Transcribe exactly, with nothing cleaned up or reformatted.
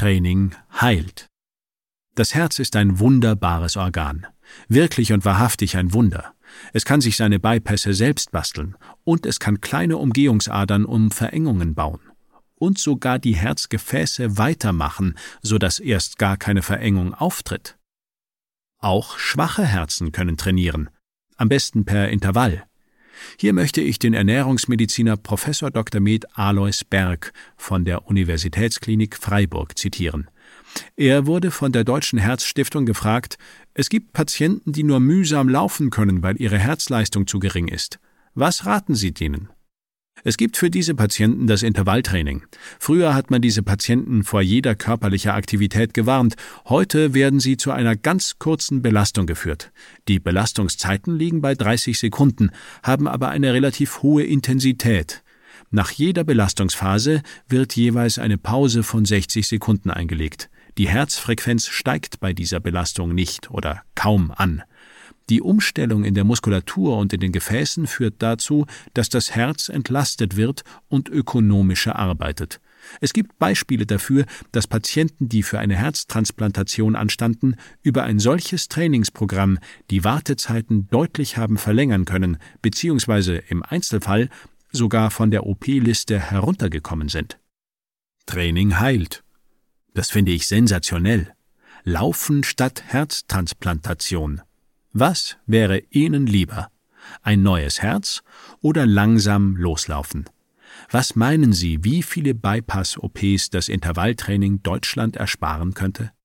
Training heilt. Das Herz ist ein wunderbares Organ. Wirklich und wahrhaftig ein Wunder. Es kann sich seine Bypässe selbst basteln und es kann kleine Umgehungsadern um Verengungen bauen. Und sogar die Herzgefäße weitermachen, sodass erst gar keine Verengung auftritt. Auch schwache Herzen können trainieren, am besten per Intervall. Hier möchte ich den Ernährungsmediziner Professor Doktor med. Alois Berg von der Universitätsklinik Freiburg zitieren. Er wurde von der Deutschen Herzstiftung gefragt, es gibt Patienten, die nur mühsam laufen können, weil ihre Herzleistung zu gering ist. Was raten Sie denen? Es gibt für diese Patienten das Intervalltraining. Früher hat man diese Patienten vor jeder körperlicher Aktivität gewarnt. Heute werden sie zu einer ganz kurzen Belastung geführt. Die Belastungszeiten liegen bei dreißig Sekunden, haben aber eine relativ hohe Intensität. Nach jeder Belastungsphase wird jeweils eine Pause von sechzig Sekunden eingelegt. Die Herzfrequenz steigt bei dieser Belastung nicht oder kaum an. Die Umstellung in der Muskulatur und in den Gefäßen führt dazu, dass das Herz entlastet wird und ökonomischer arbeitet. Es gibt Beispiele dafür, dass Patienten, die für eine Herztransplantation anstanden, über ein solches Trainingsprogramm die Wartezeiten deutlich haben verlängern können, beziehungsweise im Einzelfall sogar von der O P-Liste heruntergekommen sind. Training heilt. Das finde ich sensationell. Laufen statt Herztransplantation. Was wäre Ihnen lieber? Ein neues Herz oder langsam loslaufen? Was meinen Sie, wie viele Bypass-O Ps das Intervalltraining Deutschland ersparen könnte?